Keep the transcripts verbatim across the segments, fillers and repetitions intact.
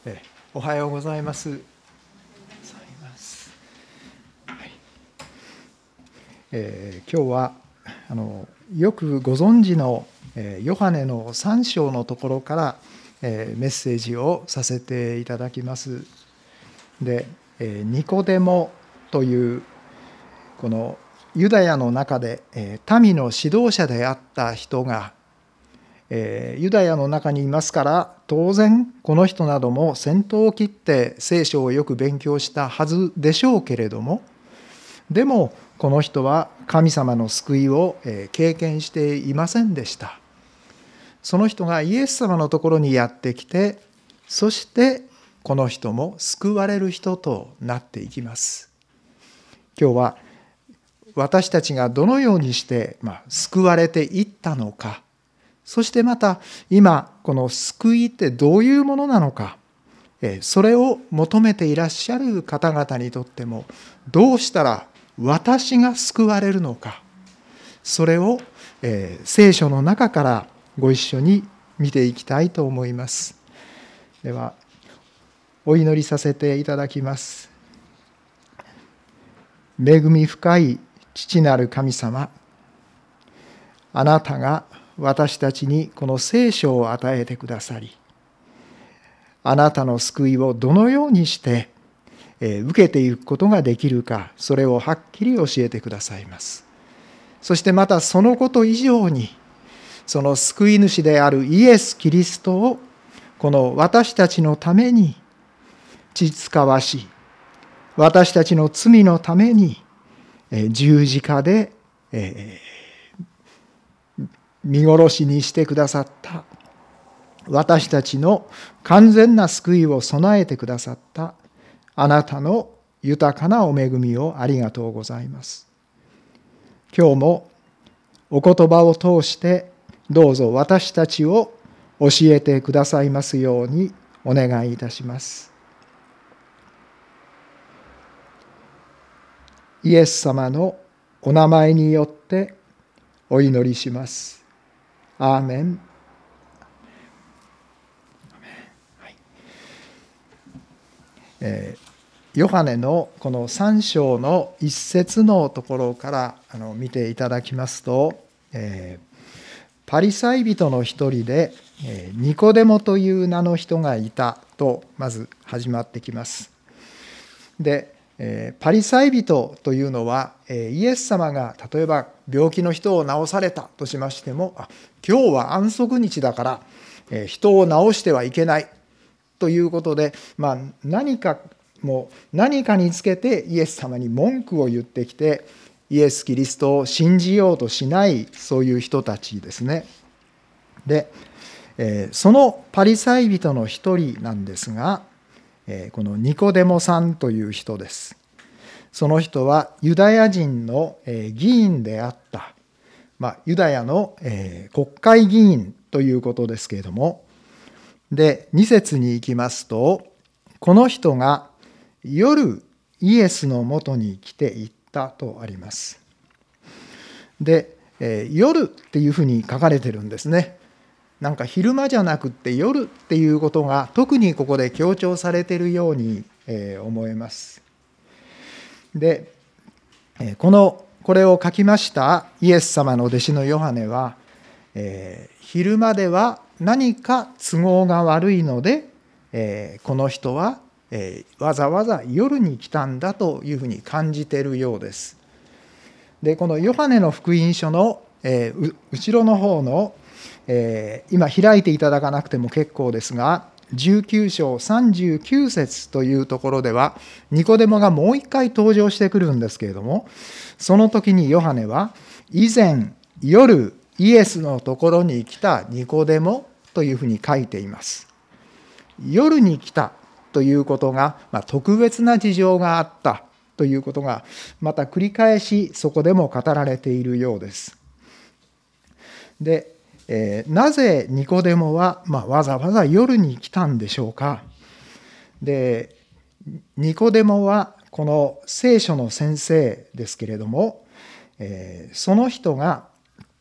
えおはようございます。はいえー、今日はあのよくご存知の、えー、ヨハネのさん章のところから、えー、メッセージをさせていただきます。で、えー、ニコデモというこのユダヤの中で、えー、民の指導者であった人がえー、ユダヤの中にいますから当然この人なども先頭を切って聖書をよく勉強したはずでしょうけれども、でもこの人は神様の救いを経験していませんでした。その人がイエス様のところにやってきて、そしてこの人も救われる人となっていきます。今日は私たちがどのようにして、まあ、救われていったのか、そしてまた今この救いってどういうものなのか、それを求めていらっしゃる方々にとってもどうしたら私が救われるのか、それを聖書の中からご一緒に見ていきたいと思います。ではお祈りさせていただきます。恵み深い父なる神様、あなたが私たちにこの聖書を与えてくださり、あなたの救いをどのようにして受けていくことができるか、それをはっきり教えてくださいます。そしてまたそのこと以上に、その救い主であるイエス・キリストをこの私たちのために血使わし、私たちの罪のために十字架で見殺しにしてくださった、私たちの完全な救いを備えてくださったあなたの豊かなお恵みをありがとうございます。今日もお言葉を通してどうぞ私たちを教えてくださいますようにお願いいたします。イエス様のお名前によってお祈りします。アーメン。はいえー、ヨハネのこのさん章の一節のところからあの見ていただきますと、えー、パリサイ人の一人で、えー、ニコデモという名の人がいたとまず始まってきます。でパリサイ人というのはイエス様が例えば病気の人を治されたとしましても、あ今日は安息日だから人を治してはいけないということで、まあ、何かもう何かにつけてイエス様に文句を言ってきてイエス・キリストを信じようとしない、そういう人たちですね。でそのパリサイ人の一人なんですが、このニコデモさんという人です。その人はユダヤ人の議員であった、まあ、ユダヤの国会議員ということですけれども、でに節に行きますと、この人が夜イエスのもとに来ていったとあります。で夜っていうふうに書かれてるんですね。なんか昼間じゃなくって夜っていうことが特にここで強調されているように思えます。で、このこれを書きましたイエス様の弟子のヨハネは、えー、昼間では何か都合が悪いので、えー、この人は、えー、わざわざ夜に来たんだというふうに感じているようです。で、このヨハネの福音書の、えー、後ろの方のえー、今開いていただかなくても結構ですが、じゅうきゅう章さんじゅうきゅう節というところではニコデモがもう一回登場してくるんですけれども、その時にヨハネは以前夜イエスのところに来たニコデモというふうに書いています。夜に来たということが、まあ、特別な事情があったということがまた繰り返しそこでも語られているようです。でえー、なぜニコデモは、まあ、わざわざ夜に来たんでしょうか。で、ニコデモはこの聖書の先生ですけれども、えー、その人が、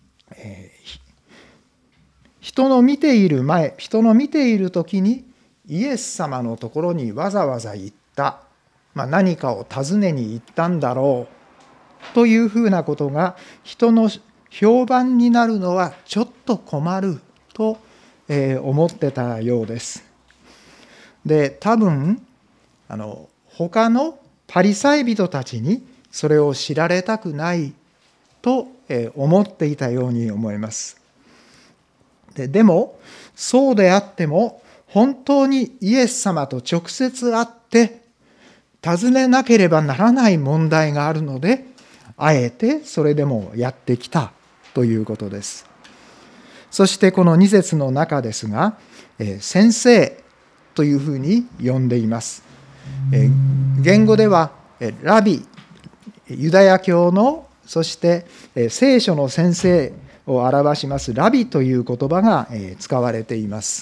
えー、人の見ている前、人の見ている時にイエス様のところにわざわざ行った、まあ、何かを尋ねに行ったんだろうというふうなことが人の評判になるのはちょっと困ると思ってたようです。で、多分あの他のパリサイ人たちにそれを知られたくないと思っていたように思います。で、でもそうであっても本当にイエス様と直接会って尋ねなければならない問題があるので、あえてそれでもやってきたということです。そしてこのに節の中ですが、先生というふうに呼んでいます。言語ではラビ、ユダヤ教の、そして聖書の先生を表しますラビという言葉が使われています。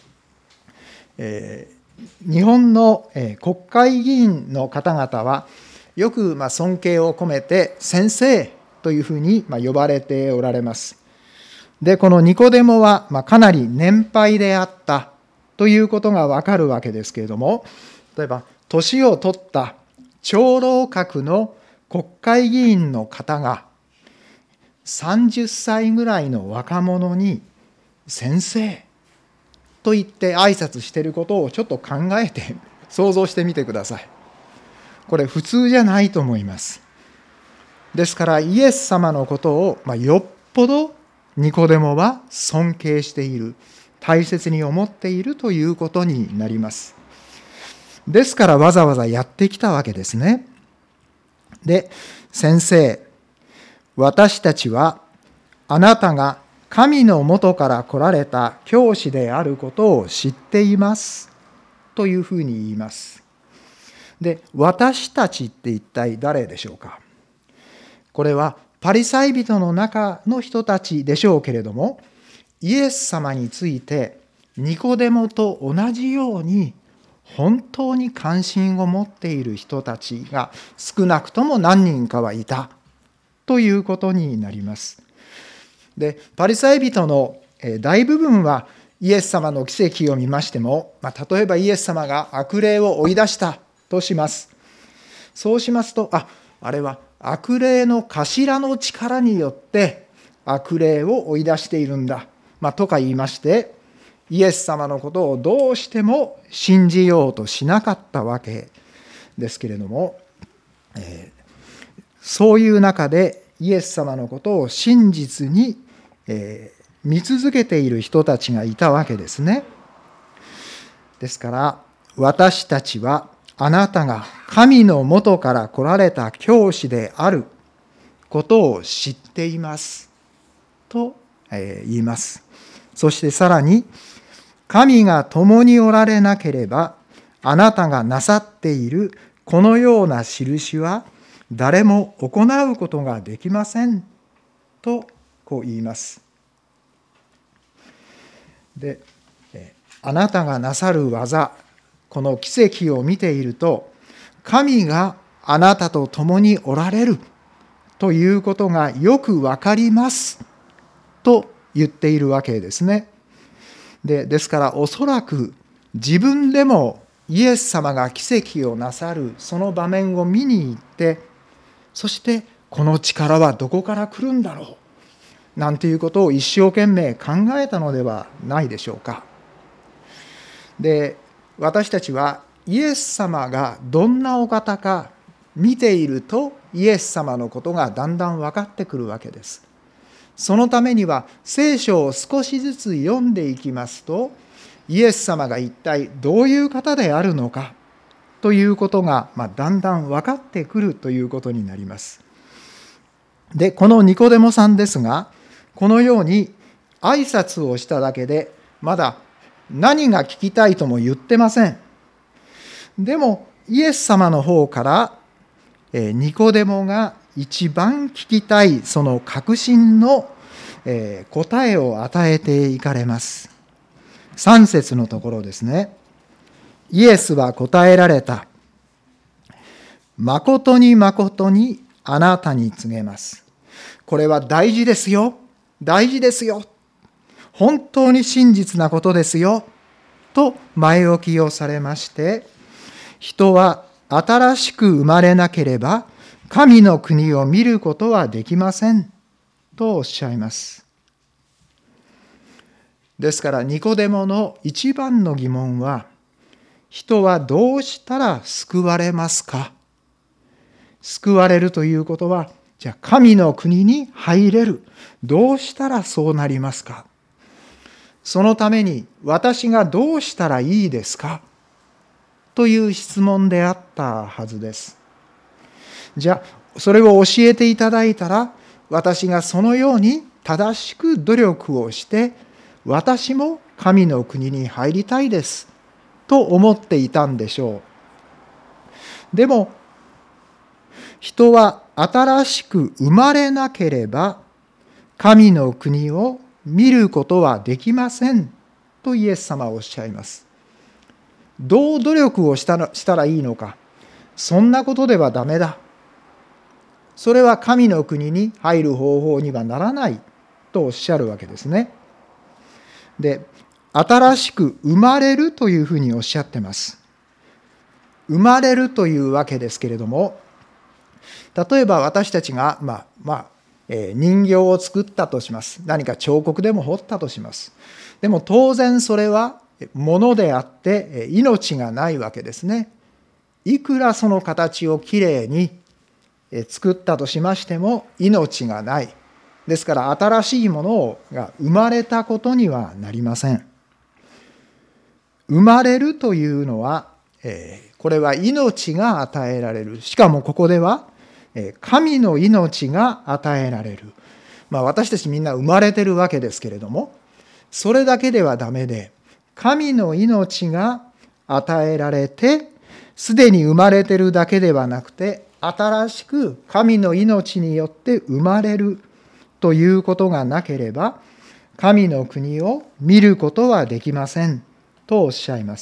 日本の国会議員の方々はよく尊敬を込めて先生というふうに呼ばれておられます。で、このニコデモはかなり年配であったということがわかるわけですけれども、例えば年を取った長老格の国会議員の方がさんじゅっさいぐらいの若者に先生と言って挨拶していることをちょっと考えて想像してみてください。これ普通じゃないと思います。ですからイエス様のことを、まあ、よっぽどニコデモは尊敬している、大切に思っているということになります。ですからわざわざやってきたわけですね。で、先生、私たちはあなたが神のもとから来られた教師であることを知っていますというふうに言います。で、私たちって一体誰でしょうか。これはパリサイ人の中の人たちでしょうけれども、イエス様についてニコデモと同じように本当に関心を持っている人たちが少なくとも何人かはいたということになります。で、パリサイ人の大部分はイエス様の奇跡を見ましても、まあ、例えばイエス様が悪霊を追い出したとします。そうしますと、あ、あれは悪霊の頭の力によって悪霊を追い出しているんだ、まあ、とか言いまして、イエス様のことをどうしても信じようとしなかったわけですけれども、えー、そういう中でイエス様のことを真実に、えー、見続けている人たちがいたわけですね。ですから私たちはあなたが神のもとから来られた教師であることを知っていますと言います。そしてさらに、神が共におられなければあなたがなさっているこのような印は誰も行うことができませんとこう言います。で、あなたがなさる技、この奇跡を見ていると、神があなたと共におられるということがよくわかりますと言っているわけですね。で、ですからおそらく自分でもイエス様が奇跡をなさるその場面を見に行って、そしてこの力はどこから来るんだろうなんていうことを一生懸命考えたのではないでしょうか。で、私たちはイエス様がどんなお方か見ていると、イエス様のことがだんだん分かってくるわけです。そのためには聖書を少しずつ読んでいきますと、イエス様が一体どういう方であるのかということが、まあ、だんだん分かってくるということになります。で、このニコデモさんですが、このように挨拶をしただけでまだ何が聞きたいとも言ってません。でもイエス様の方からニコデモが一番聞きたいその確信の答えを与えていかれます。さん節のところですね。イエスは答えられた。誠に誠にあなたに告げます。これは大事ですよ。大事ですよ。本当に真実なことですよ。 と前置きをされまして、人は新しく生まれなければ神の国を見ることはできませんとおっしゃいます。ですからニコデモの一番の疑問は、人はどうしたら救われますか？救われるということは、じゃあ神の国に入れる。どうしたらそうなりますか？そのために私がどうしたらいいですか？という質問であったはずです。じゃあそれを教えていただいたら、私がそのように正しく努力をして、私も神の国に入りたいですと思っていたんでしょう。でも人は新しく生まれなければ神の国を見ることはできませんとイエス様はおっしゃいます。どう努力をしたら、したらいいのか、そんなことではダメだ。それは神の国に入る方法にはならないとおっしゃるわけですね。で、新しく生まれるというふうにおっしゃってます。生まれるというわけですけれども、例えば私たちが、まあまあえー、人形を作ったとします。何か彫刻でも彫ったとします。でも当然それは物であって命がないわけですね。いくらその形をきれいに作ったとしましても命がない。ですから新しいものが生まれたことにはなりません。生まれるというのは、えー、これは命が与えられる。しかもここでは神の命が与えられる。まあ私たちみんな生まれてるわけですけれども、それだけではダメで、神の命が与えられて、すでに生まれてるだけではなくて、新しく神の命によって生まれるということがなければ、神の国を見ることはできませんとおっしゃいます。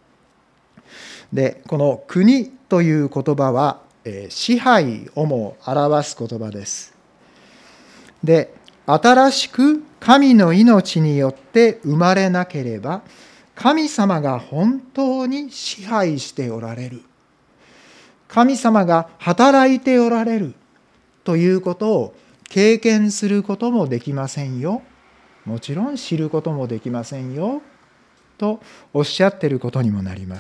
で、この国という言葉は、支配をも表す言葉です。で、新しく神の命によって生まれなければ、神様が本当に支配しておられる。神様が働いておられるということを経験することもできませんよ。もちろん知ることもできませんよ。とおっしゃっていることにもなります。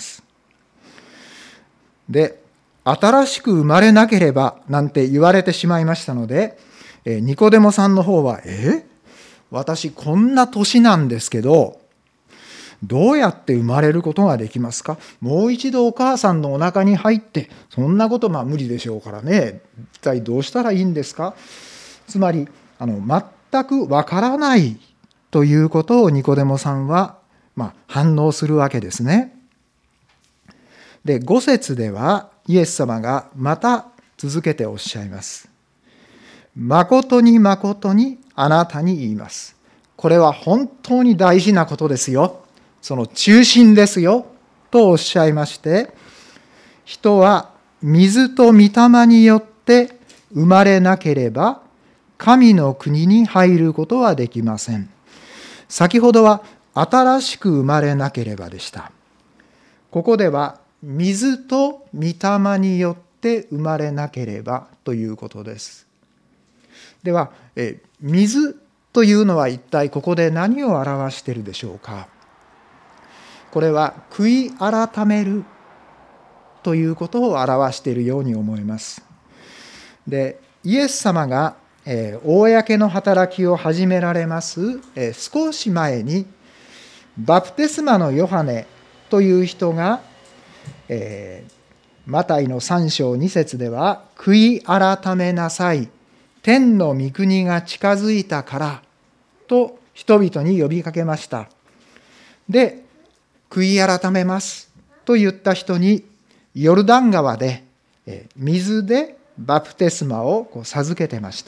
で、新しく生まれなければなんて言われてしまいましたので、ニコデモさんの方は、え私こんな年なんですけど、どうやって生まれることができますか？もう一度お母さんのお腹に入って、そんなことまあ無理でしょうからね、一体どうしたらいいんですか？つまり、あの全くわからないということをニコデモさんは、まあ、反応するわけですね。で、ご節では、イエス様がまた続けておっしゃいます。誠に誠にあなたに言います。これは本当に大事なことですよ。その中心ですよ。とおっしゃいまして、人は水と御霊によって生まれなければ神の国に入ることはできません。先ほどは新しく生まれなければでした。ここでは水と御霊によって生まれなければということです。では、え水というのは一体ここで何を表しているでしょうか。これは悔い改めるということを表しているように思います。で、イエス様が、えー、公の働きを始められます、えー、少し前にバプテスマのヨハネという人がえー、マタイのさん章に節では、悔い改めなさい、天の御国が近づいたからと人々に呼びかけました。で、悔い改めますと言った人にヨルダン川で水でバプテスマを授けてました。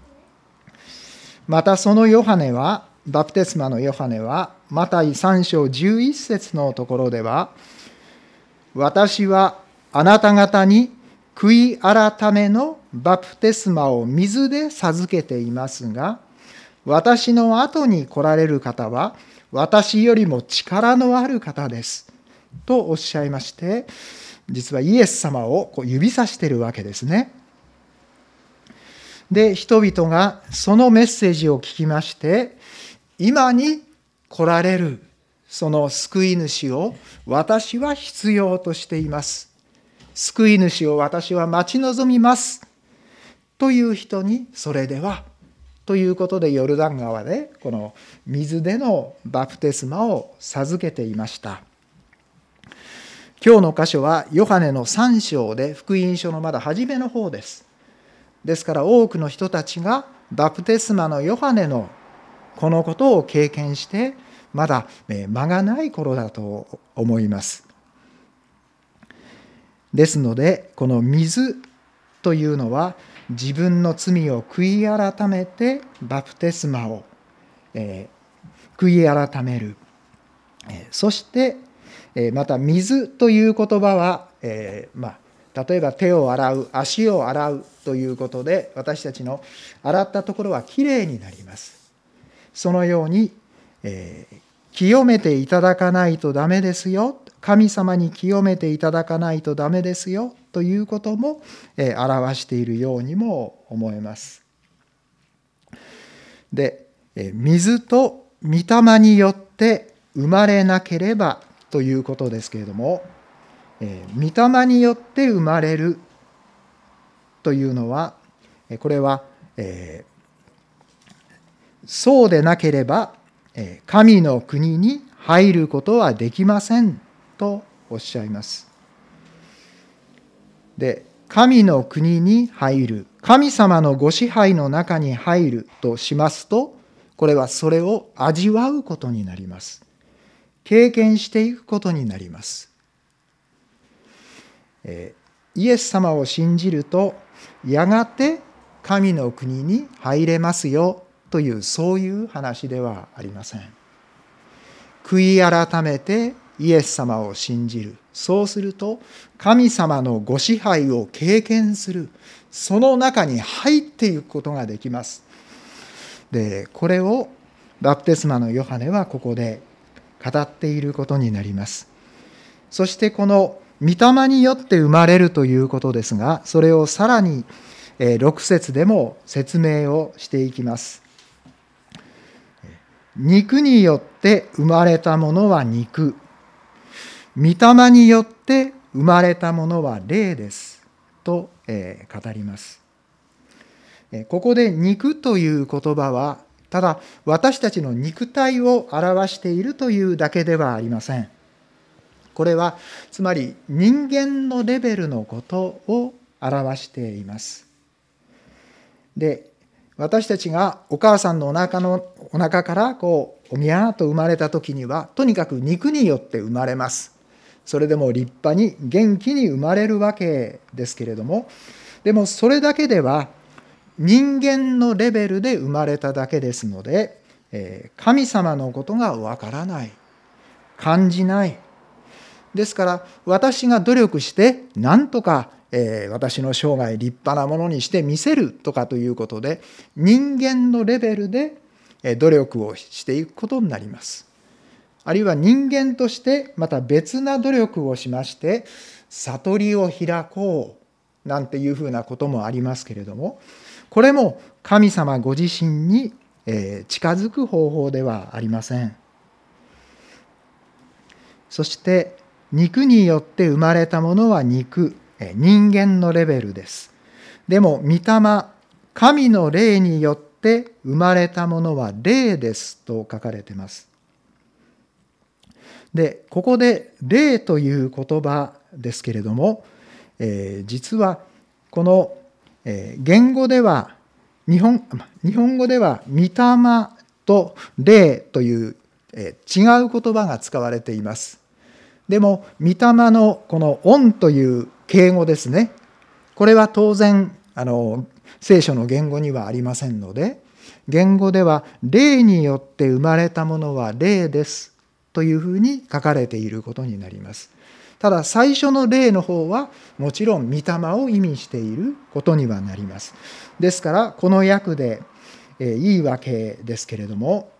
またそのヨハネは、バプテスマのヨハネはマタイさん章じゅういち節のところでは、私はあなた方に悔い改めのバプテスマを水で授けていますが、 私の後に来られる方は私よりも力のある方ですとおっしゃいまして、実はイエス様をこう指さしているわけですね。で、人々がそのメッセージを聞きまして、今に来られるその救い主を私は必要としています。救い主を私は待ち望みますという人に、それではということでヨルダン川でこの水でのバプテスマを授けていました。今日の箇所はヨハネのさん章で、福音書のまだ初めの方です。ですから多くの人たちがバプテスマのヨハネのこのことを経験してまだ間がない頃だと思います。ですのでこの水というのは自分の罪を悔い改めてバプテスマを、えー、悔い改める、えー、そしてまた水という言葉は、えーまあ、例えば手を洗う、足を洗うということで私たちの洗ったところはきれいになります。そのように、えー、清めていただかないとダメですよ、神様に清めていただかないとダメですよということも、えー、表しているようにも思えます。で、えー、水と御霊によって生まれなければということですけれども、えー、御霊によって生まれるというのは、これは、えー、そうでなければ神の国に入ることはできませんとおっしゃいます。で、神の国に入る、神様のご支配の中に入るとしますと、これはそれを味わうことになります。経験していくことになります。えー、イエス様を信じるとやがて神の国に入れますよという、そういう話ではありません。悔い改めてイエス様を信じる、そうすると神様のご支配を経験する、その中に入っていくことができます。で、これをバプテスマのヨハネはここで語っていることになります。そしてこの御霊によって生まれるということですが、それをさらにろく節でも説明をしていきます。肉によって生まれたものは肉、御霊によって生まれたものは霊ですと語ります。ここで肉という言葉はただ私たちの肉体を表しているというだけではありません。これはつまり人間のレベルのことを表しています。で、私たちがお母さんのお腹のお腹からこうおみゃーと生まれた時にはとにかく肉によって生まれます。それでも立派に元気に生まれるわけですけれども、でもそれだけでは人間のレベルで生まれただけですので、神様のことがわからない、感じない。ですから私が努力して何とか私の生涯立派なものにしてみせるとかということで、人間のレベルで努力をしていくことになります。あるいは人間としてまた別な努力をしまして悟りを開こうなんていうふうなこともありますけれども、これも神様ご自身に近づく方法ではありません。そして肉によって生まれたものは肉、人間のレベルです。でも御霊、神の霊によって生まれたものは霊ですと書かれています。で、ここで霊という言葉ですけれども、えー、実はこの言語では日本、日本語では御霊と霊という違う言葉が使われています。でも御霊のこの恩という敬語ですね、これは当然あの聖書の言語にはありませんので、言語では霊によって生まれたものは霊ですというふうに書かれていることになります。ただ最初の霊の方はもちろん御霊を意味していることにはなります。ですからこの訳でいいわけですけれども、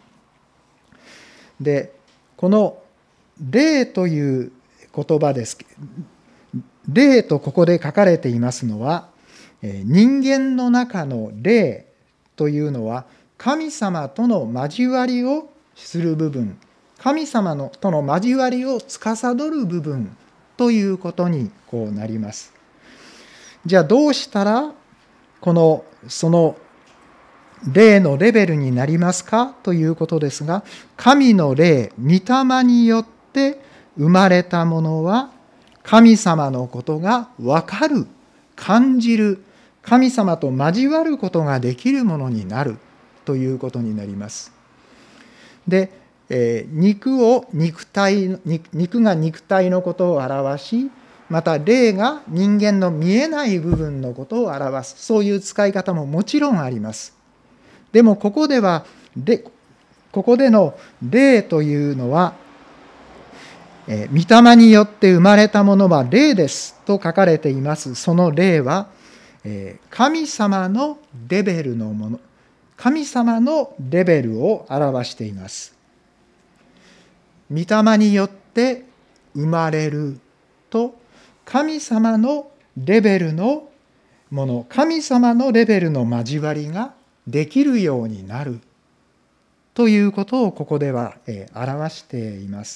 でこの霊という言葉です。霊とここで書かれていますのは、人間の中の霊というのは神様との交わりをする部分、神様のとの交わりを司る部分ということにこうなります。じゃあどうしたらこのその霊のレベルになりますかということですが、神の霊、御霊によって生まれたものは神様のことが分かる、感じる、神様と交わることができるものになるということになります。で、えー、肉を肉体、肉が肉体のことを表し、また霊が人間の見えない部分のことを表す、そういう使い方ももちろんあります。でもここでは、でここでの霊というのは、えー、御霊によって生まれたものは霊ですと書かれています。その霊は、えー、神様のレベルのもの、神様のレベルを表しています。御霊によって生まれると、神様のレベルのもの、神様のレベルの交わりができるようになるということをここでは表しています。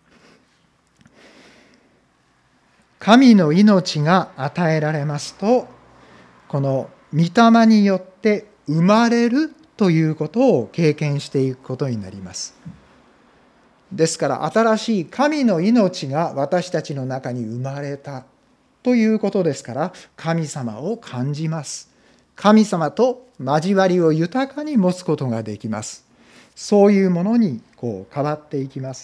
神の命が与えられますと、この御霊によって生まれるということを経験していくことになります。ですから新しい神の命が私たちの中に生まれたということですから、神様を感じます。神様と交わりを豊かに持つことができます。そういうものにこう変わっていきます。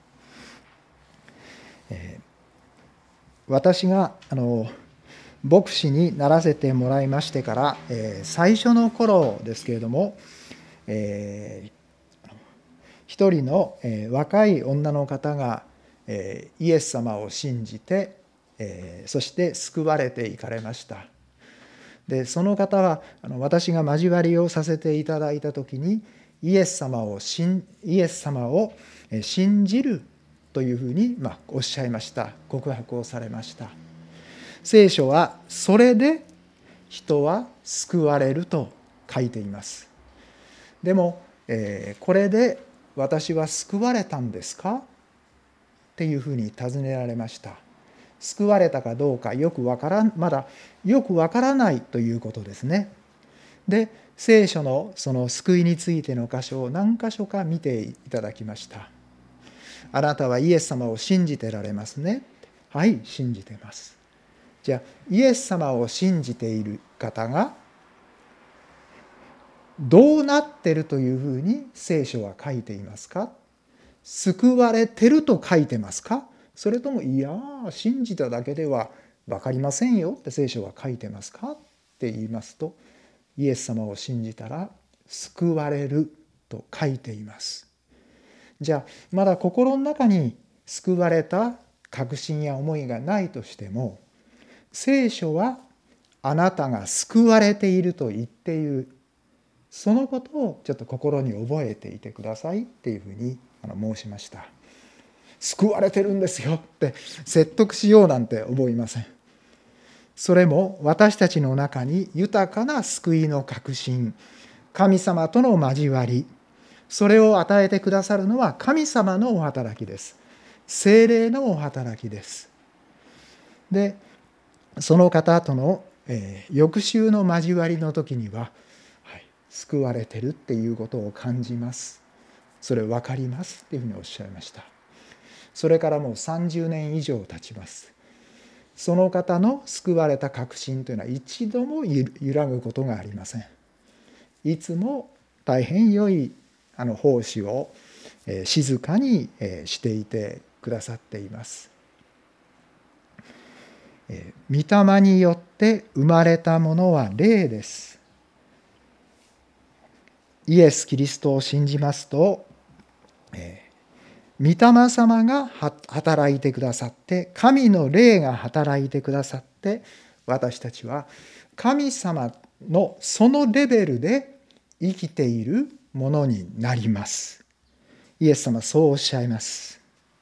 えー、私があの牧師にならせてもらいましてから、えー、最初の頃ですけれども、えー一人の若い女の方がイエス様を信じて、そして救われていかれました。でその方は私が交わりをさせていただいた時にイエス様を信イエス様を信じるというふうにまあおっしゃいました。告白をされました。聖書はそれで人は救われると書いています。でもこれで私は救われたんですかっていうふうに尋ねられました。救われたかどうかよくわからん、まだよくわからないということですね。で、聖書のその救いについての箇所を何箇所か見ていただきました。あなたはイエス様を信じてられますね。はい、信じてます。じゃあ、イエス様を信じている方がどうなってるというふうに聖書は書いていますか？救われてると書いてますか？それともいや信じただけでは分かりませんよって聖書は書いてますかって言いますと、イエス様を信じたら救われると書いています。じゃあまだ心の中に救われた確信や思いがないとしても、聖書はあなたが救われていると言っている、そのことをちょっと心に覚えていてくださいっていうふうに申しました。救われてるんですよって説得しようなんて思いません。それも私たちの中に豊かな救いの確信、神様との交わり、それを与えてくださるのは神様のお働きです。聖霊のお働きです。で、その方との、えー、翌週の交わりの時には、救われてるっていうことを感じます。それ分かりますっていうふうにおっしゃいました。それからもうさんじゅうねん以上経ちます。その方の救われた確信というのは一度も揺らぐことがありません。いつも大変良いあの奉仕を静かにしていてくださっています。御霊によって生まれたものは霊です。イエス・キリストを信じますと、えー、御霊様が働いてくださって、神の霊が働いてくださって、私たちは神様のそのレベルで生きているものになります。イエス様はそうおっしゃいます。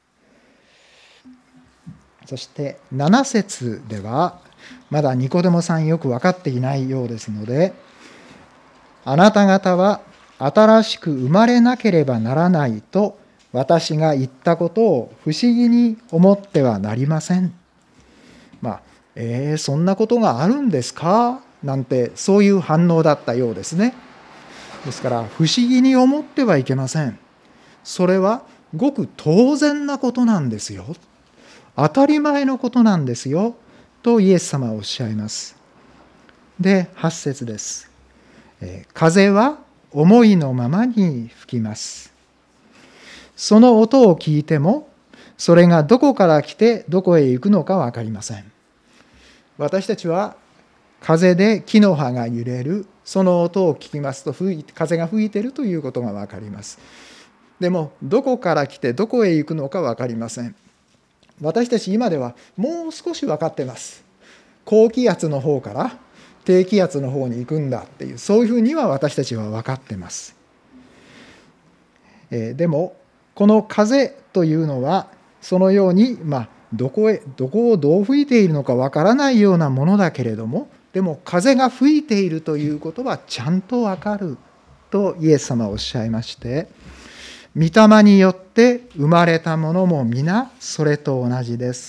そしてなな節では、まだニコデモさんよく分かっていないようですので、あなた方は新しく生まれなければならないと私が言ったことを不思議に思ってはなりません。まあ、えー、そんなことがあるんですかなんて、そういう反応だったようですね。ですから不思議に思ってはいけません。それはごく当然なことなんですよ。当たり前のことなんですよとイエス様はおっしゃいます。で、はち節です。風は思いのままに吹きます。その音を聞いても、それがどこから来てどこへ行くのか分かりません。私たちは風で木の葉が揺れる、その音を聞きますと、風が吹いているということが分かります。でもどこから来てどこへ行くのか分かりません。私たち今ではもう少し分かってます。高気圧の方から低気圧の方に行くんだっていう、そういうふうには私たちは分かってます。えー、でもこの風というのはそのように、まあ、どこへどこをどう吹いているのか分からないようなものだけれども、でも風が吹いているということはちゃんと分かるとイエス様はおっしゃいまして、御霊によって生まれたものも皆それと同じです。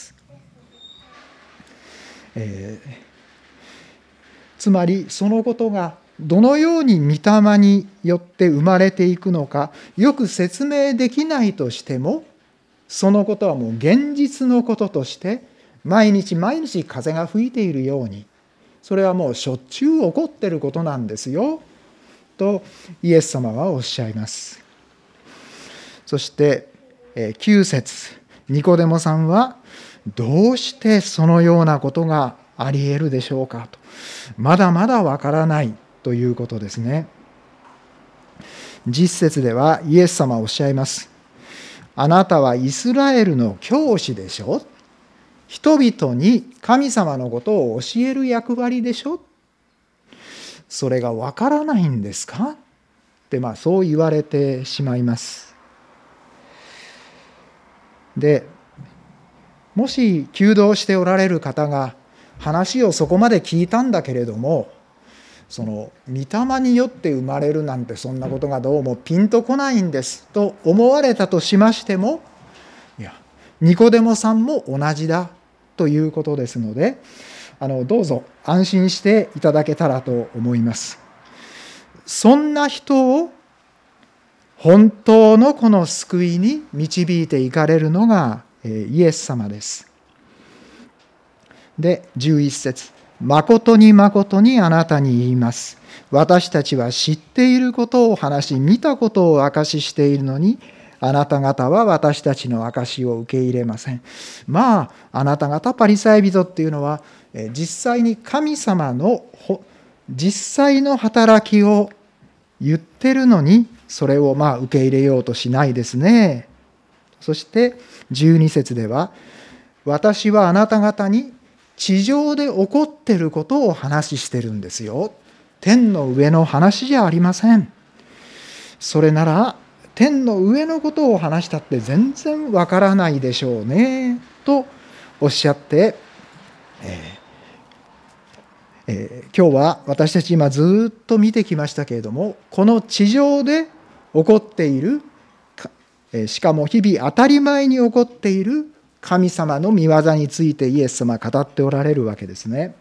えー、つまりそのことがどのように御霊によって生まれていくのかよく説明できないとしても、そのことはもう現実のこととして毎日毎日風が吹いているように、それはもうしょっちゅう起こっていることなんですよとイエス様はおっしゃいます。そしてきゅう節、ニコデモさんはどうしてそのようなことがあり得るでしょうかと、まだまだわからないということですね。じゅっ節ではイエス様はおっしゃいます。あなたはイスラエルの教師でしょ、人々に神様のことを教える役割でしょ、それがわからないんですかって、まあそう言われてしまいます。で、もし求道しておられる方が話をそこまで聞いたんだけれども、その御霊によって生まれるなんてそんなことがどうもピンとこないんですと思われたとしましても、いやニコデモさんも同じだということですので、あのどうぞ安心していただけたらと思います。そんな人を本当のこの救いに導いていかれるのがイエス様です。で、じゅういち節、誠に誠にあなたに言います。私たちは知っていることを話し、見たことを証ししているのに、あなた方は私たちの証しを受け入れません。まあ、あなた方パリサイ人っていうのは、実際に神様の実際の働きを言ってるのに、それをまあ受け入れようとしないですね。そしてじゅうに節では、私はあなた方に地上で起こっていることを話してるんですよ。天の上の話じゃありません。それなら天の上のことを話したって全然わからないでしょうねとおっしゃって、えーえー、今日は私たち今ずっと見てきましたけれども、この地上で起こっている、しかも日々当たり前に起こっている神様の御業についてイエス様は語っておられるわけですね。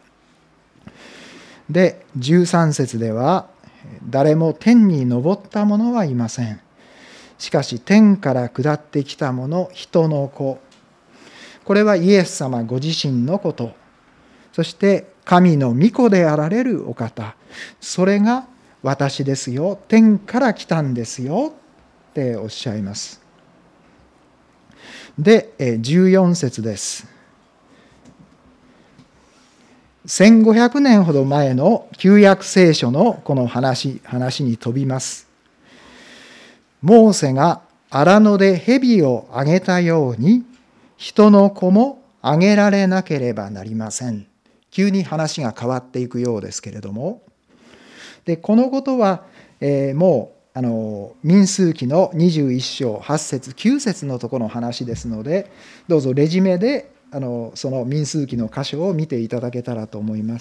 で、じゅうさん節では、誰も天に昇った者はいません。しかし天から下ってきた者、人の子。これはイエス様ご自身のこと。そして神の御子であられるお方。それが私ですよ。天から来たんですよっておっしゃいます。で、じゅうよん節です。せんごひゃくねんほど前の旧約聖書のこの話、話に飛びます。モーセが荒野で蛇をあげたように、人の子もあげられなければなりません。急に話が変わっていくようですけれども、でこのことはえー、もうあの民数記のにじゅういっ章はち節きゅう節のところの話ですので、どうぞレジュメであのその民数記の箇所を見ていただけたらと思います。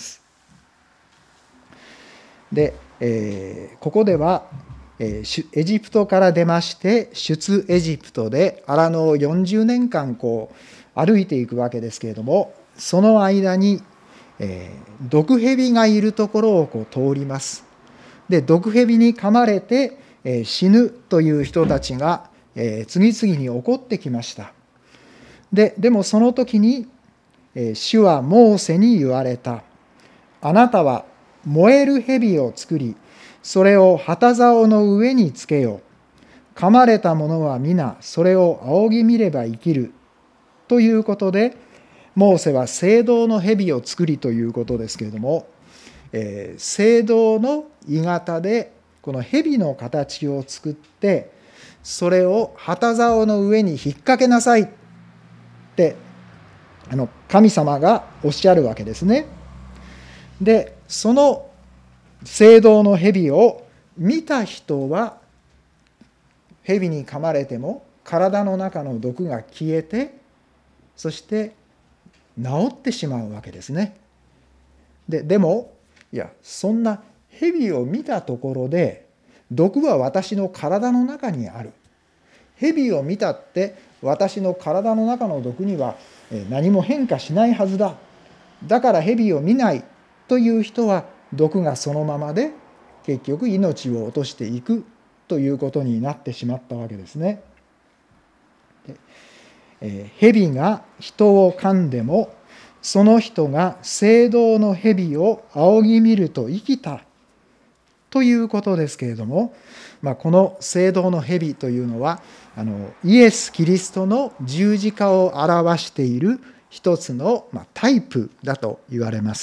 で、えー、ここでは、えー、エジプトから出まして出エジプトで荒野をよんじゅうねんかんこう歩いていくわけですけれども、その間に、えー、毒蛇がいるところをこう通ります。で、毒蛇に噛まれて、えー、死ぬという人たちが、えー、次々に起こってきました。で、でもその時に、えー、主はモーセに言われた。あなたは燃える蛇を作り、それを旗竿の上につけよう。噛まれた者は皆それを仰ぎ見れば生きる。ということで、モーセは青銅の蛇を作りということですけれども、えー、青銅の鋳型でこの蛇の形を作って、それを旗竿の上に引っ掛けなさいってあの神様がおっしゃるわけですね。で、その青銅の蛇を見た人は、蛇に噛まれても体の中の毒が消えて、そして治ってしまうわけですね。で、でもいや、そんな蛇を見たところで毒は私の体の中にある。蛇を見たって私の体の中の毒には何も変化しないはずだ。だから蛇を見ないという人は毒がそのままで結局命を落としていくということになってしまったわけですね。蛇が人を噛んでもその人が青銅の蛇を仰ぎ見ると生きたということですけれども、まあ、この青銅の蛇というのはあのイエス・キリストの十字架を表している一つの、まあ、タイプだと言われます。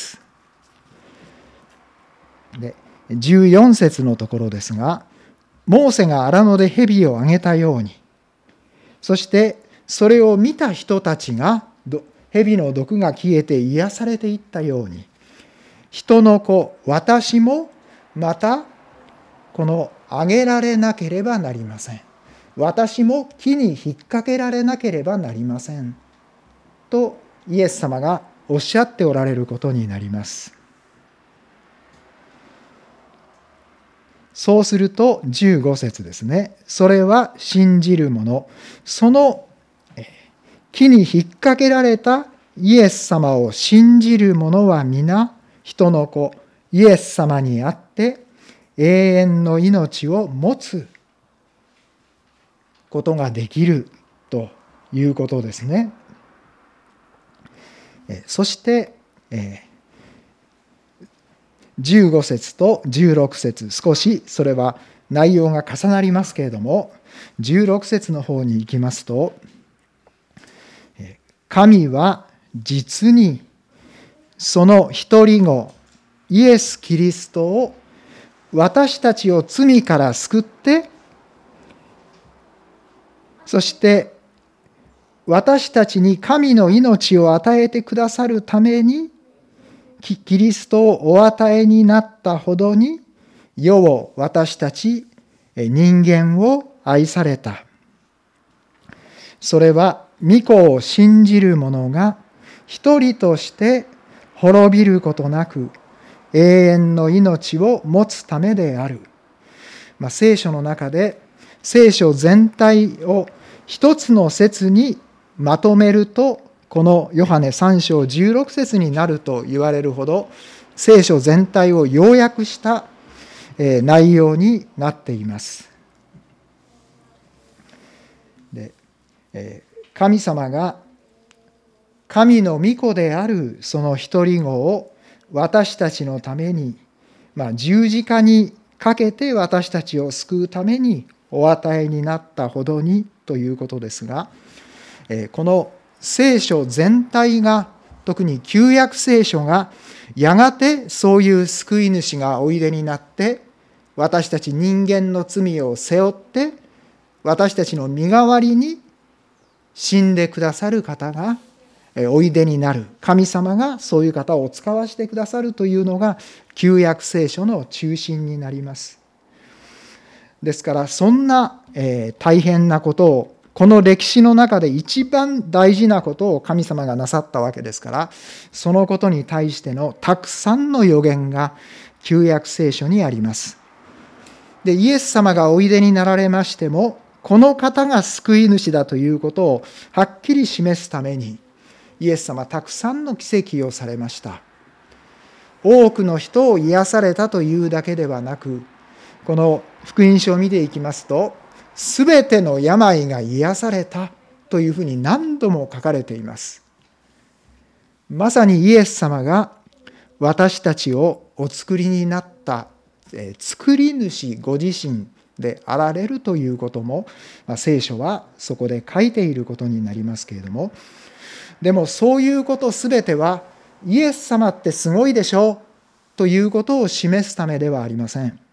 で、じゅうよん節のところですが、モーセが荒野で蛇をあげたように、そしてそれを見た人たちが蛇の毒が消えて癒されていったように、人の子私もまたこのあげられなければなりません。私も木に引っ掛けられなければなりませんとイエス様がおっしゃっておられることになります。そうするとじゅうご節ですね。それは信じる者、その木に引っ掛けられたイエス様を信じる者は皆人の子イエス様にあって永遠の命を持つことができるということですね。そしてじゅうご節とじゅうろく節、少しそれは内容が重なりますけれども、じゅうろく節の方に行きますと、神は実にその一人子イエス・キリストを私たちを罪から救って、そして私たちに神の命を与えてくださるためにキリストをお与えになったほどに世を私たち人間を愛された。それは御子を信じる者が一人として滅びることなく永遠の命を持つためである。まあ、聖書の中で聖書全体を一つの説にまとめると、このヨハネさん章じゅうろく節になると言われるほど聖書全体を要約した内容になっています。で、神様が神の御子であるその一人子を私たちのために、まあ、十字架にかけて私たちを救うためにお与えになったほどにということですが、この聖書全体が、特に旧約聖書がやがてそういう救い主がおいでになって私たち人間の罪を背負って私たちの身代わりに死んでくださる方がおいでになる、神様がそういう方を使わせてくださるというのが旧約聖書の中心になります。 ですからそんな、えー、大変なことをこの歴史の中で一番大事なことを神様がなさったわけですから、そのことに対してのたくさんの予言が旧約聖書にあります。で、イエス様がおいでになられましても、この方が救い主だということをはっきり示すために、イエス様はたくさんの奇跡をされました。多くの人を癒されたというだけではなく、この福音書を見ていきますと、すべての病が癒されたというふうに何度も書かれています。まさにイエス様が私たちをお作りになった作り主ご自身であられるということも、まあ、聖書はそこで書いていることになりますけれども、でもそういうことすべてはイエス様ってすごいでしょということを示すためではありません。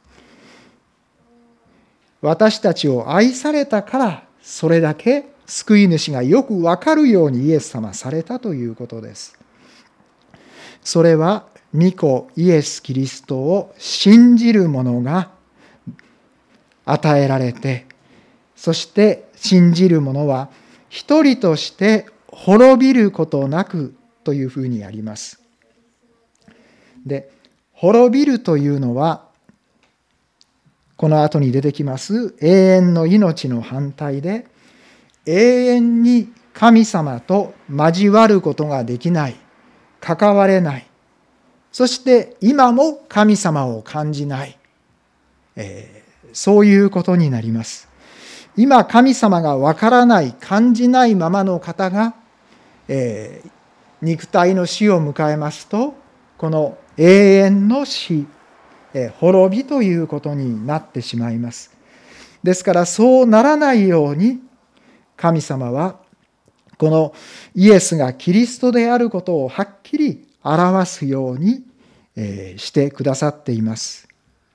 私たちを愛されたからそれだけ救い主がよくわかるようにイエス様されたということです。それは御子イエス・キリストを信じる者が与えられて、そして信じる者は一人として滅びることなくというふうにあります。で、滅びるというのはこの後に出てきます永遠の命の反対で、永遠に神様と交わることができない、関われない、そして今も神様を感じない、えー、そういうことになります。今神様がわからない、感じないままの方が、えー、肉体の死を迎えますと、この永遠の死、えー、滅びということになってしまいます。ですからそうならないように神様はこのイエスがキリストであることをはっきり表すようにしてくださっています。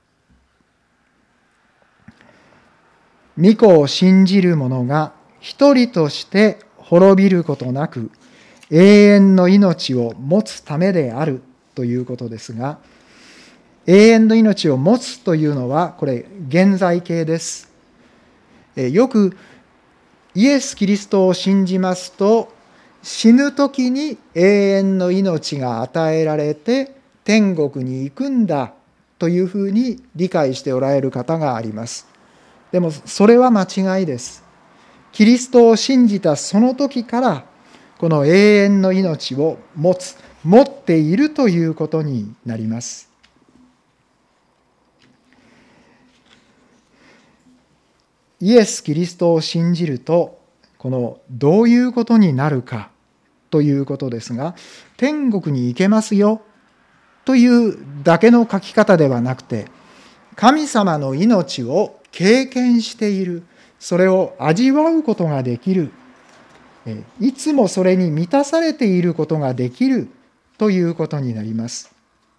御子を信じる者が一人として滅びることなく永遠の命を持つためであるということですが、永遠の命を持つというのはこれ現在形です。よくイエス・キリストを信じますと、死ぬ時に永遠の命が与えられて天国に行くんだというふうに理解しておられる方があります。でもそれは間違いです。キリストを信じたその時からこの永遠の命を持つ、持っているということになります。イエス・キリストを信じると、このどういうことになるかということですが、天国に行けますよというだけの書き方ではなくて、神様の命を経験している、それを味わうことができる、いつもそれに満たされていることができるということになります。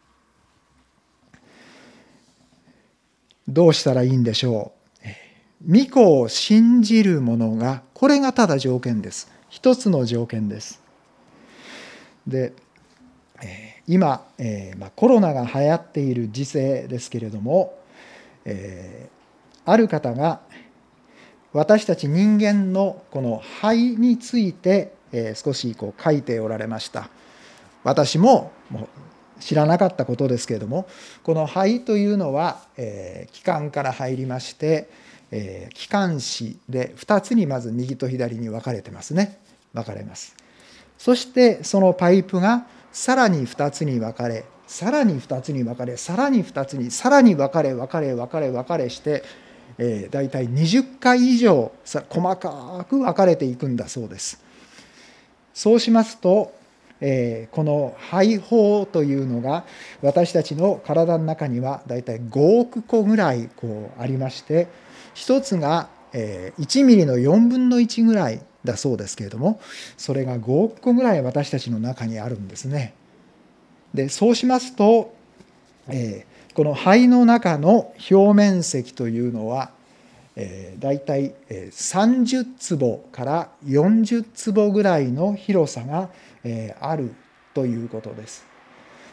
どうしたらいいんでしょう。御子を信じる者が、これがただ条件です。一つの条件です。で、今、えーまあ、コロナが流行っている時世ですけれども、えー、ある方が私たち人間のこの肺について、えー、少しこう書いておられました。私ももう知らなかったことですけれども、この肺というのは、えー、気管から入りまして、えー、気管支でふたつにまず右と左に分かれてますね。分かれます。そしてそのパイプがさらにふたつに分かれ、さらにふたつに分かれ、さらにふたつに、さらに分かれ分かれ分かれ分かれして、えー、だいたいにじゅっかい以上細かく分かれていくんだそうです。そうしますと、えー、この肺胞というのが私たちの体の中にはだいたいごおくこぐらいこうありまして、一つがいちミリのよんぶんのいちぐらいだそうですけれども、それがごおくこぐらい私たちの中にあるんですね。で、そうしますと、えー、この肺の中の表面積というのは、えー、だいたいさんじゅっつぼからよんじゅっつぼぐらいの広さが、えー、あるということです。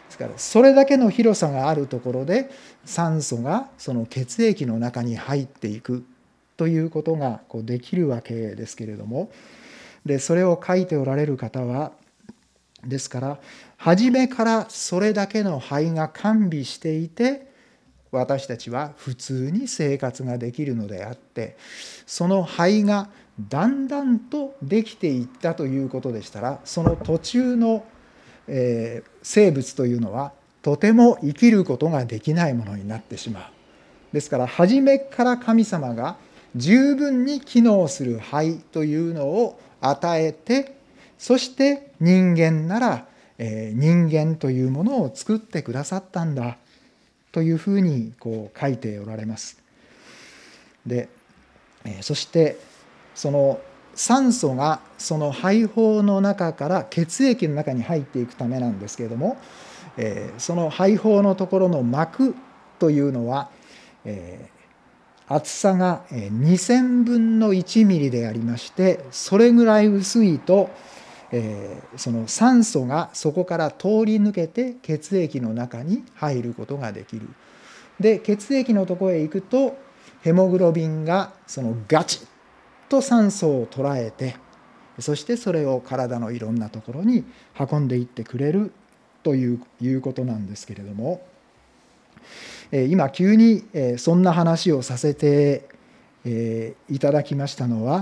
ですからそれだけの広さがあるところで酸素がその血液の中に入っていくということがこうできるわけですけれども、でそれを書いておられる方は、ですから初めからそれだけの肺が完備していて私たちは普通に生活ができるのであって、その肺がだんだんとできていったということでしたら、その途中の、えー、生物というのはとても生きることができないものになってしまう。ですから初めから神様が十分に機能する肺というのを与えて、そして人間なら、えー、人間というものを作ってくださったんだというふうにこう書いておられます。で、えー、そしてその酸素がその肺胞の中から血液の中に入っていくためなんですけれども、えー、その肺胞のところの膜というのは、えー、厚さがにせんぶんのいちミリでありまして、それぐらい薄いと、えー、その酸素がそこから通り抜けて血液の中に入ることができる。で血液のところへ行くとヘモグロビンがそのガチッと酸素を捉えて、そしてそれを体のいろんなところに運んでいってくれるといういうことなんですけれども、今急にそんな話をさせていただきましたのは、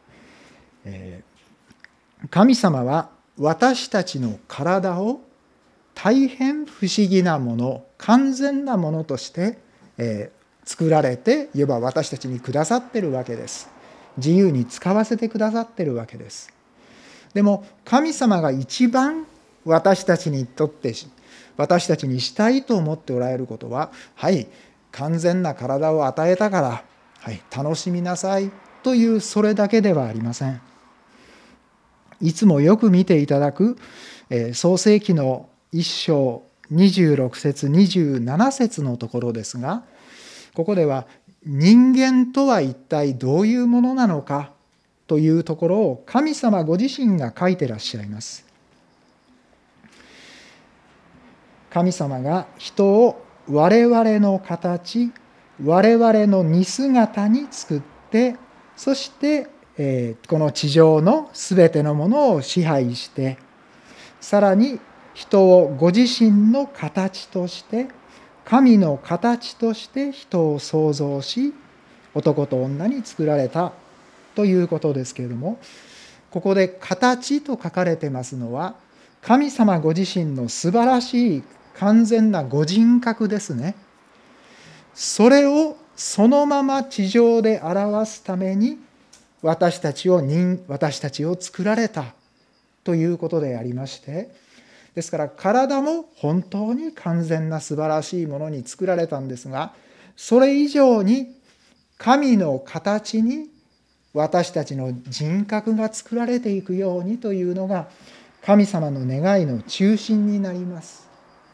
神様は私たちの体を大変不思議なもの、完全なものとして作られて、いわば私たちにくださっているわけです。自由に使わせてくださっているわけです。でも神様が一番私たちにとって私たちにしたいと思っておられることは、はい完全な体を与えたから、はい、楽しみなさいというそれだけではありません。いつもよく見ていただく、えー、創世記のいっ章にじゅうろく節にじゅうなな節のところですが、ここでは人間とは一体どういうものなのかというところを神様ご自身が書いてらっしゃいます。神様が人を我々の形、我々の似姿に作って、そして、えー、この地上のすべてのものを支配して、さらに人をご自身の形として、神の形として人を創造し、男と女に作られたということですけれども、ここで形と書かれてますのは、神様ご自身の素晴らしい完全なご人格ですね。それをそのまま地上で表すために私たちを人私たちを作られたということでありまして、ですから体も本当に完全な素晴らしいものに作られたんですが、それ以上に神の形に私たちの人格が作られていくようにというのが神様の願いの中心になります。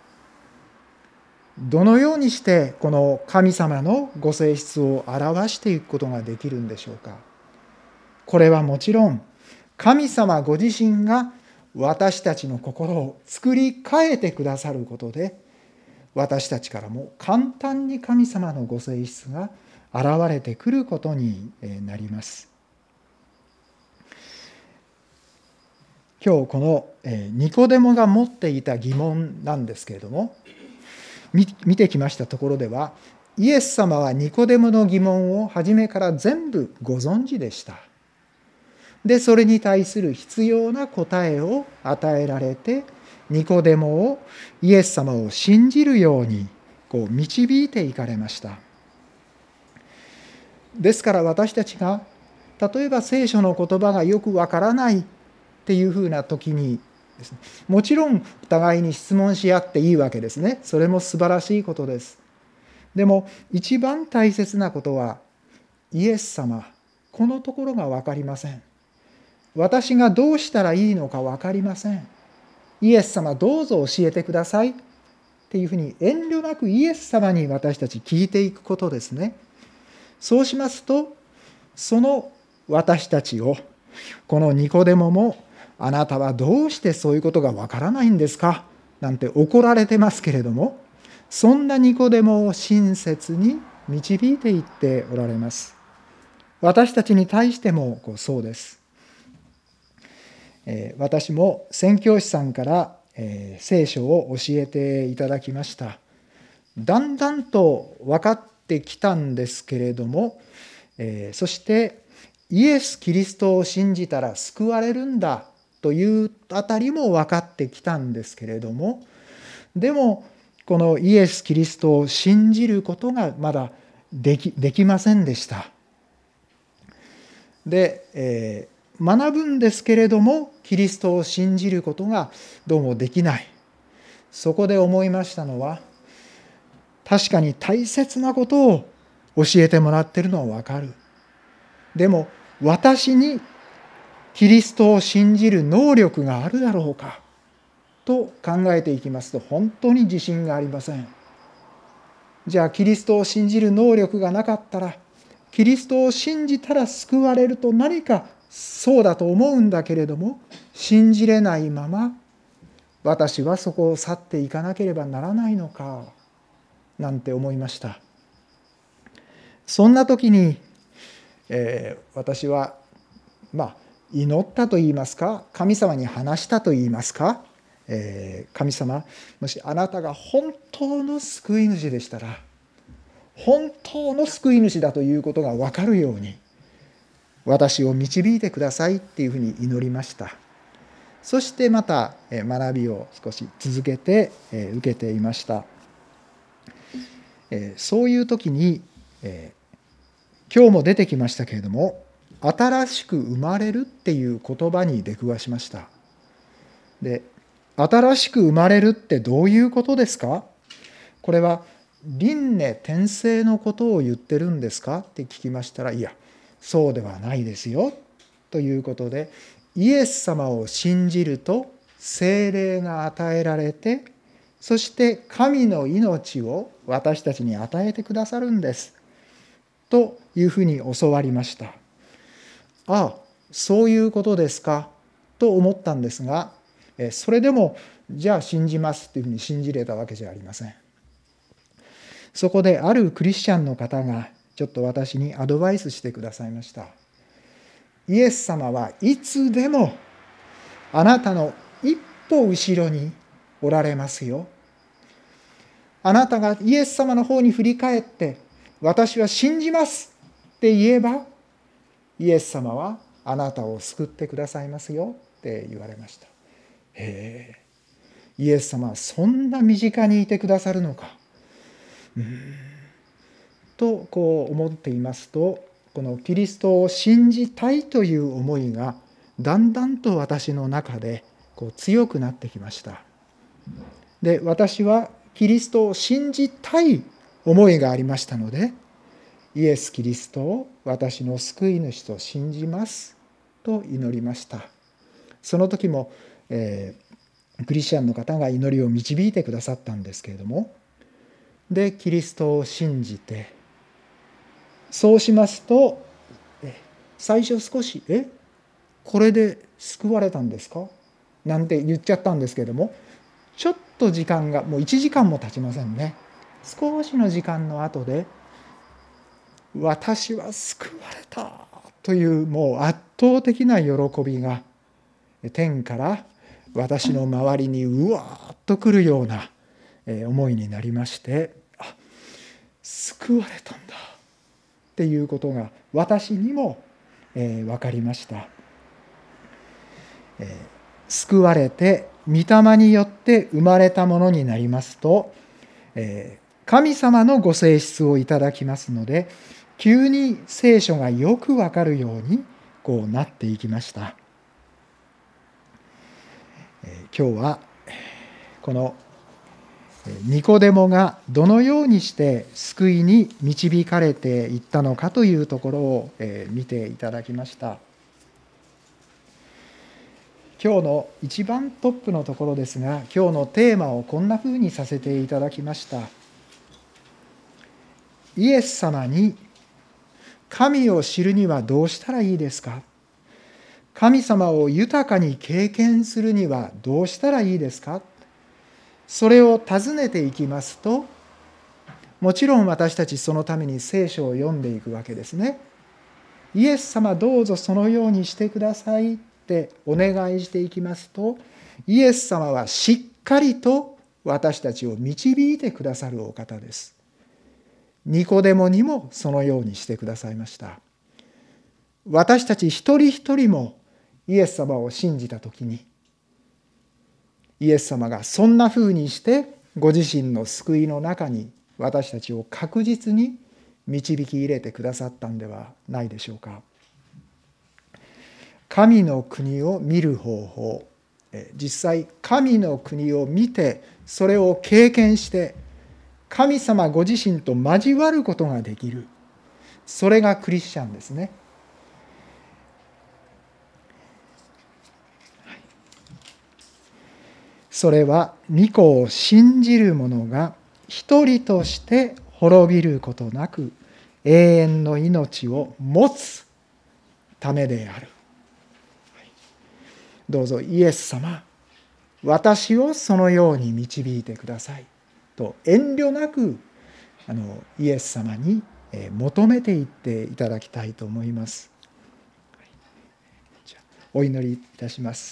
どのようにしてこの神様のご性質を表していくことができるんでしょうか。これはもちろん神様ご自身が私たちの心を作り変えてくださることで、私たちからも簡単に神様のご性質が現れてくることになります。今日このニコデモが持っていた疑問なんですけれども、見てきましたところでは、イエス様はニコデモの疑問を初めから全部ご存知でした。で、それに対する必要な答えを与えられて、ニコデモをイエス様を信じるようにこう導いていかれました。ですから私たちが例えば聖書の言葉がよくわからないっていうふうな時にですね、もちろんお互いに質問し合っていいわけですね。それも素晴らしいことです。でも一番大切なことは、イエス様、このところが分かりません。私がどうしたらいいのか分かりません。イエス様どうぞ教えてくださいっていうふうに遠慮なくイエス様に私たち聞いていくことですね。そうしますと、その私たちをこのニコデモも、あなたはどうしてそういうことがわからないんですかなんて怒られてますけれども、そんなニコデモを親切に導いていっておられます。私たちに対してもそうです。私も宣教師さんから聖書を教えていただきました。だんだんと分かってきたんですけれども、そしてイエス・キリストを信じたら救われるんだというあたりも分かってきたんですけれども、でもこのイエス・キリストを信じることがまだでき、できませんでした。で、えー、学ぶんですけれどもキリストを信じることがどうもできない。そこで思いましたのは、確かに大切なことを教えてもらっているのは分かる。でも私にキリストを信じる能力があるだろうかと考えていきますと、本当に自信がありません。じゃあキリストを信じる能力がなかったら、キリストを信じたら救われると何かそうだと思うんだけれども、信じれないまま私はそこを去っていかなければならないのかなんて思いました。そんな時に、えー、私はまあ祈ったと言いますか、神様に話したと言いますか、えー、神様、もしあなたが本当の救い主でしたら、本当の救い主だということが分かるように私を導いてくださいっていうふうに祈りました。そしてまた学びを少し続けて受けていました。そういう時に今日も出てきましたけれども、新しく生まれるっていう言葉に出くわしました。で、新しく生まれるってどういうことですか？これは輪廻転生のことを言ってるんですかって聞きましたら、いや、そうではないですよということで、イエス様を信じると聖霊が与えられて、そして神の命を私たちに与えてくださるんですというふうに教わりました。ああ、そういうことですかと思ったんですが、それでもじゃあ信じますというふうに信じれたわけじゃありません。そこであるクリスチャンの方がちょっと私にアドバイスしてくださいました。イエス様はいつでもあなたの一歩後ろにおられますよ。あなたがイエス様の方に振り返って私は信じますって言えば、イエス様はあなたを救ってくださいますよって言われました。へえ、イエス様はそんな身近にいてくださるのか。うーんとこう思っていますと、このキリストを信じたいという思いがだんだんと私の中でこう強くなってきました。で、私はキリストを信じたい思いがありましたので、イエス・キリストを私の救い主と信じますと祈りました。その時も、えー、クリスチャンの方が祈りを導いてくださったんですけれども、でキリストを信じて、そうしますと最初少し「えこれで救われたんですか?」なんて言っちゃったんですけれども、ちょっと時間がもういちじかんも経ちませんね。少しの時間の後で「私は救われた」というもう圧倒的な喜びが天から私の周りにうわーっと来るような思いになりまして、あ、救われたんだっていうことが私にも分かりました。救われて御霊によって生まれたものになりますと、神様のご性質をいただきますので、急に聖書がよくわかるようにこうなっていきました。今日はこのニコデモがどのようにして救いに導かれていったのかというところを見ていただきました。今日の一番トップのところですが、今日のテーマをこんなふうにさせていただきました。イエス様に神を知るにはどうしたらいいですか？神様を豊かに経験するにはどうしたらいいですか？ それを尋ねていきますと、もちろん私たちそのために聖書を読んでいくわけですね。イエス様どうぞそのようにしてくださいってお願いしていきますと、イエス様はしっかりと私たちを導いてくださるお方です。ニコデモにもそのようにしてくださいました。私たち一人一人もイエス様を信じたときに、イエス様がそんなふうにしてご自身の救いの中に私たちを確実に導き入れてくださったんではないでしょうか。神の国を見る方法、実際神の国を見てそれを経験して神様ご自身と交わることができる、それがクリスチャンですね。それは御子を信じる者が一人として滅びることなく永遠の命を持つためである。どうぞイエス様、私をそのように導いてくださいと遠慮なくあのイエス様に求めていっていただきたいと思います。じゃあお祈りいたします。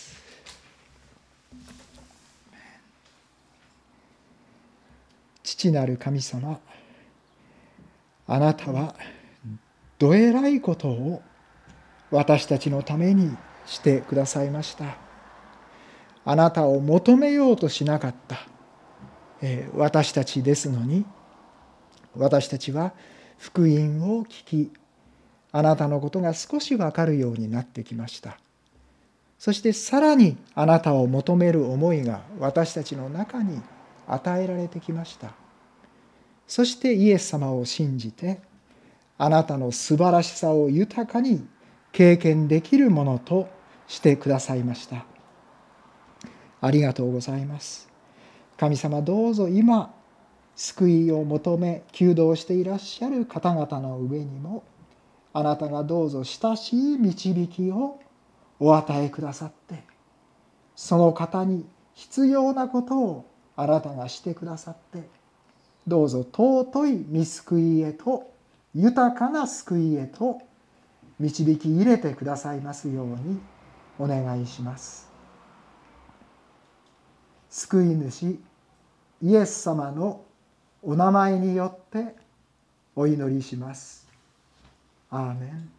父なる神様、あなたはどえらいことを私たちのためにしてくださいました。あなたを求めようとしなかった私たちですのに、私たちは福音を聞き、あなたのことが少し分かるようになってきました。そしてさらにあなたを求める思いが私たちの中に与えられてきました。そしてイエス様を信じて、あなたの素晴らしさを豊かに経験できるものとしてくださいました。ありがとうございます。神様、どうぞ今救いを求め求道していらっしゃる方々の上にも、あなたがどうぞ親しい導きをお与えくださって、その方に必要なことをあなたがしてくださって、どうぞ尊い御救いへと、豊かな救いへと導き入れてくださいますようにお願いします。救い主イエス様のお名前によってお祈りします。アーメン。